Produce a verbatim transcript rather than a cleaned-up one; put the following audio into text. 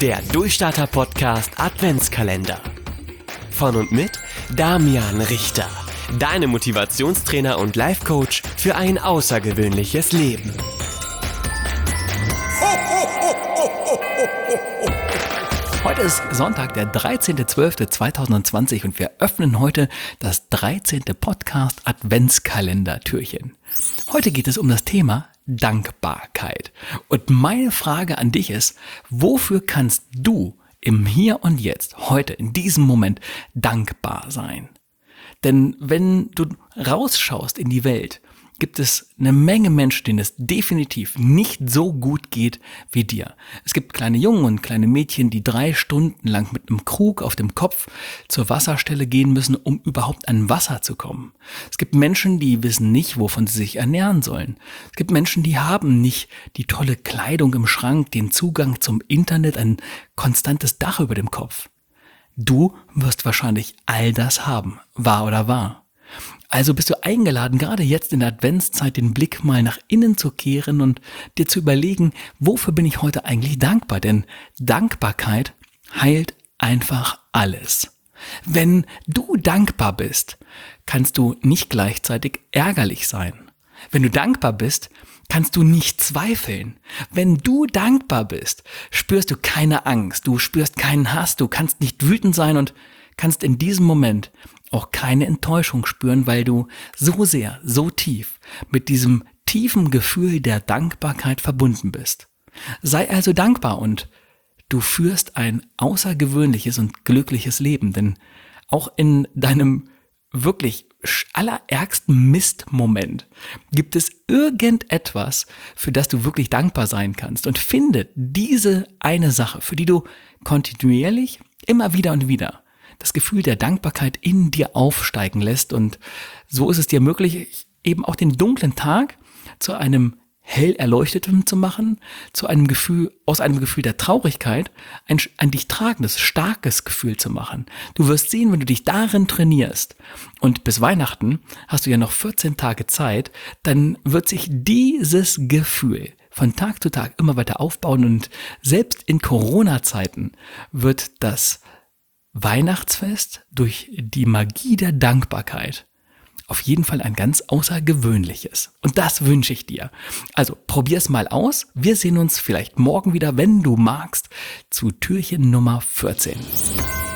Der Durchstarter-Podcast Adventskalender. Von und mit Damian Richter. Deine Motivationstrainer und Life-Coach für ein außergewöhnliches Leben. Heute ist Sonntag, der dreizehnter zwölfter zweitausendzwanzig und wir öffnen heute das dreizehnte Podcast Adventskalender-Türchen. Heute geht es um das Thema Dankbarkeit. Und meine Frage an dich ist, wofür kannst du im Hier und Jetzt, heute, in diesem Moment dankbar sein? Denn wenn du rausschaust in die Welt, gibt es eine Menge Menschen, denen es definitiv nicht so gut geht wie dir. Es gibt kleine Jungen und kleine Mädchen, die drei Stunden lang mit einem Krug auf dem Kopf zur Wasserstelle gehen müssen, um überhaupt an Wasser zu kommen. Es gibt Menschen, die wissen nicht, wovon sie sich ernähren sollen. Es gibt Menschen, die haben nicht die tolle Kleidung im Schrank, den Zugang zum Internet, ein konstantes Dach über dem Kopf. Du wirst wahrscheinlich all das haben, wahr oder wahr. Also bist du eingeladen, gerade jetzt in der Adventszeit den Blick mal nach innen zu kehren und dir zu überlegen, wofür bin ich heute eigentlich dankbar? Denn Dankbarkeit heilt einfach alles. Wenn du dankbar bist, kannst du nicht gleichzeitig ärgerlich sein. Wenn du dankbar bist, kannst du nicht zweifeln. Wenn du dankbar bist, spürst du keine Angst, du spürst keinen Hass, du kannst nicht wütend sein und kannst in diesem Moment auch keine Enttäuschung spüren, weil du so sehr, so tief mit diesem tiefen Gefühl der Dankbarkeit verbunden bist. Sei also dankbar und du führst ein außergewöhnliches und glückliches Leben, denn auch in deinem wirklich allerärgsten Mistmoment gibt es irgendetwas, für das du wirklich dankbar sein kannst, und finde diese eine Sache, für die du kontinuierlich immer wieder und wieder das Gefühl der Dankbarkeit in dir aufsteigen lässt, und so ist es dir möglich, eben auch den dunklen Tag zu einem hell erleuchteten zu machen, zu einem Gefühl, aus einem Gefühl der Traurigkeit ein, ein dich tragendes, starkes Gefühl zu machen. Du wirst sehen, wenn du dich darin trainierst, und bis Weihnachten hast du ja noch vierzehn Tage Zeit, dann wird sich dieses Gefühl von Tag zu Tag immer weiter aufbauen, und selbst in Corona-Zeiten wird das Weihnachtsfest durch die Magie der Dankbarkeit auf jeden Fall ein ganz außergewöhnliches. Und das wünsche ich dir. Also probier's mal aus. Wir sehen uns vielleicht morgen wieder, wenn du magst, zu Türchen Nummer vierzehn.